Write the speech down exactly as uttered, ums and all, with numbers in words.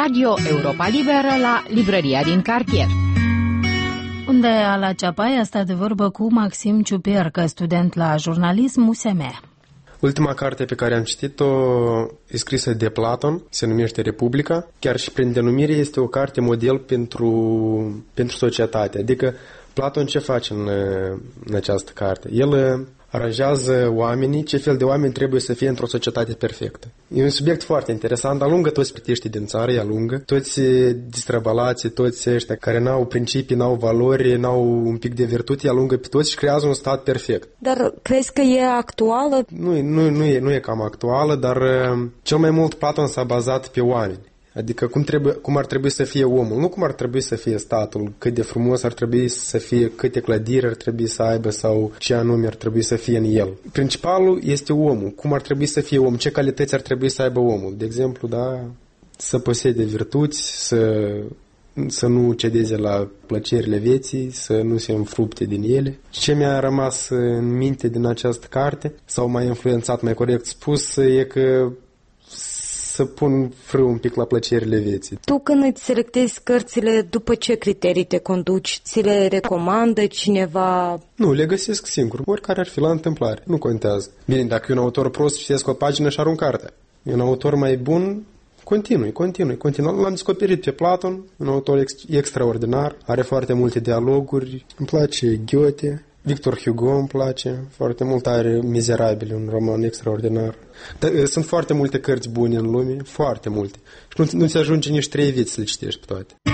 Radio Europa Liberă la librăria din cartier. Unde la Ceapai a stat de vorbă cu Maxim Ciupercă, student la jurnalism U S M. Ultima carte pe care am citit-o e scrisă de Platon, se numește Republica. Chiar și prin denumire este o carte model pentru, pentru societate. Adică Platon ce face în, în această carte? El aranjează oamenii, ce fel de oameni trebuie să fie într-o societate perfectă. E un subiect foarte interesant, alungă toți plătiștii din țară, îi alungă, toți distrăbalații, toți ăștia care n-au principii, n-au valori, n-au un pic de virtute, îi alungă pe toți și creează un stat perfect. Dar crezi că e actuală? Nu, nu, nu, e, nu e cam actuală, dar cel mai mult Platon s-a bazat pe oameni. Adică cum, trebuie, cum ar trebui să fie omul, nu cum ar trebui să fie statul, cât de frumos ar trebui să fie, câte clădiri ar trebui să aibă sau ce anume ar trebui să fie în el. Principalul este omul, cum ar trebui să fie om, ce calități ar trebui să aibă omul. De exemplu, da, să posede virtuți, să, să nu cedeze la plăcerile vieții, să nu se înfrupte din ele. Ce mi-a rămas în minte din această carte, sau mai influențat, mai corect spus, e că să pun frâu un pic la plăcerile vieții. Tu când îți selectezi cărțile, după ce criterii te conduci? Ți le recomandă cineva? Nu, le găsesc singur, oricare ar fi la întâmplare, nu contează. Bine, dacă e un autor prost, citesc o pagină și arunc cartea. E un autor mai bun, continui, continui, continui. L-am descoperit pe Platon, un autor ex- extraordinar, are foarte multe dialoguri, îmi place Goethe. Victor Hugo îmi place, foarte mult, are Mizerabile, un roman extraordinar. Dar, sunt foarte multe cărți bune în lume, foarte multe. Și nu, nu ți ajunge nici trei vieți să le citești pe toate.